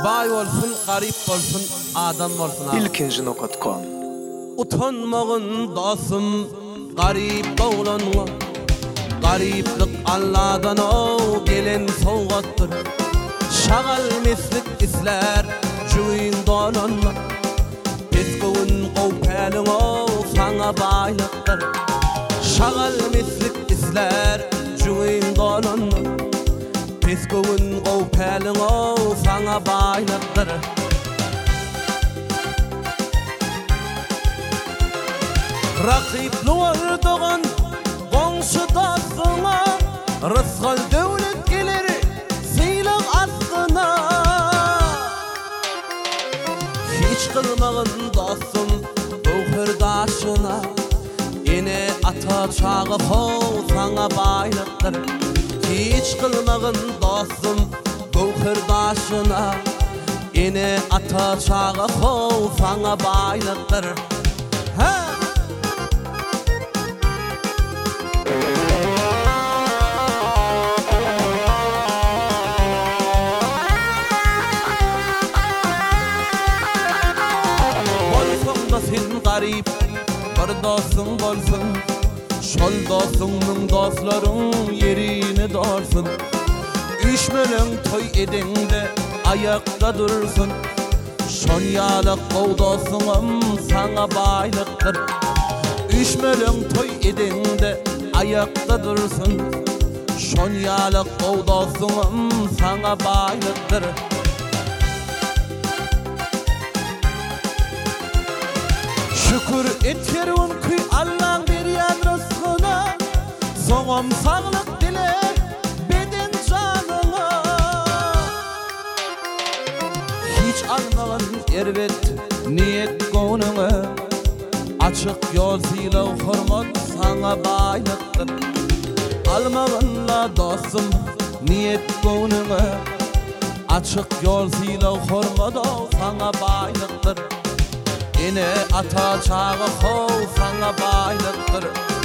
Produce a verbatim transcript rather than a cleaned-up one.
Bay olsun, garip olsun, adam olsun. ilkinci nokta com Utanmağın dostum, garip oğlanma. Gariplik Allah'dan o gelen soğuttır. Şagal meslik isler, cüyün dolanma. Peskowun qopelin o sana baylıktır. Şagal meslik isler, cüyün dolanma. Peskowun qopelin o sana baylıktır. Rakipli olduğun Qonşu dostuna rızgal devlet gelir siylak astına. Hiç kılmağın dostum Gowherdaşına. Ene ata çağı ho sana baylıktır. Hiç kılmağın dostum Gowherdaşına. Ene ata çağı ho sana baylıktır. Sen garip bir dostun bolsun. Şol dostunun dostların yerini dorsun. Üç melen toy edende ayakta dursun. Şon yalık o dostunum sana baylıktır. Üç melen toy edende ayakta dursun. Şon yalık o dostunum sana baylıktır. Şükür et yerun ki Allah'ın berýän rızkyna. Soňam saglyk dile beden janyna. Hiç almagan erwet niyet goňuňa. Açyk ýol sylaw hormat sana baylyktır. Almaganla dostum niyet goňuňa. Açyk ýol sylaw hormat sana baylyktır. Ene ata çağı ho sana baylıktır.